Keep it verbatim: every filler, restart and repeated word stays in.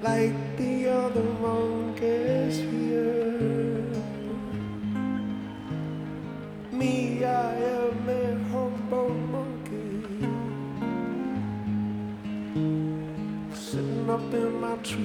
like the other monkeys here. Me, I am a humble monkey, sitting up in my tree.